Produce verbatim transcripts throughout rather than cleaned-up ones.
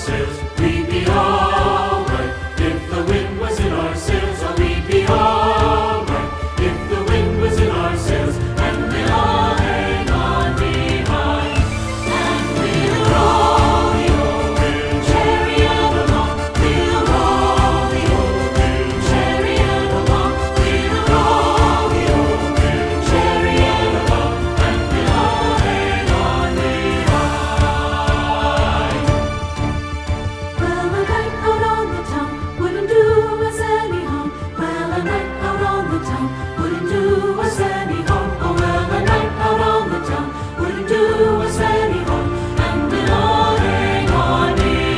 sails, we'd be all right. If the wind was in our sails, oh, we'd be all right. If the wind was in our sails, and we'd all hang on behind. And we'll roll the old chariot along, we'll roll the old chariot along, we'll roll the old chariot along, and we'll all hang on behind. Well, a night out on the town wouldn't do us any harm. Well, a night out on the town wouldn't do us any harm. Oh, well, a night out on the town wouldn't do us any harm. And we'll all hang on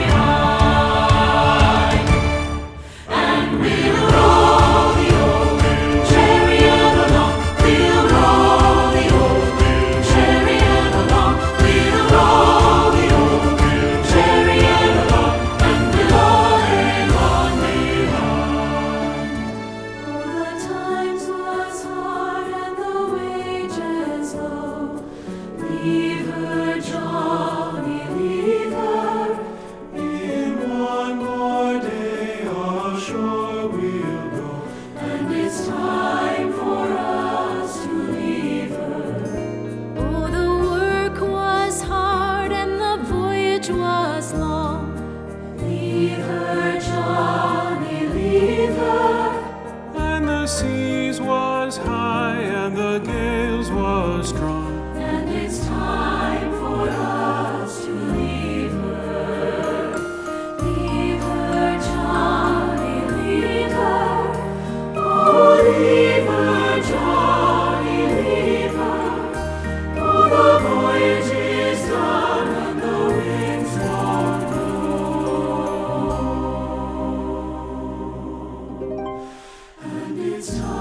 behind. And we'll roll the old chariot along. We'll roll the old chariot along. We'll roll the old chariot along. And we'll all hang on behind. Oh, the times was hard and the wages low. Leave her, Johnny, leave her. In one more day ashore we'll go, and it's time for us to leave her. Oh, the work was hard and the voyage was long. Leave her, Johnny, leave her. And the seas was high and the gales was strong. And it's time for us to leave her. Leave her, Johnny, leave her. Oh, leave her, Johnny, leave her. Oh, the voyage is done and the winds won't blow. And it's time.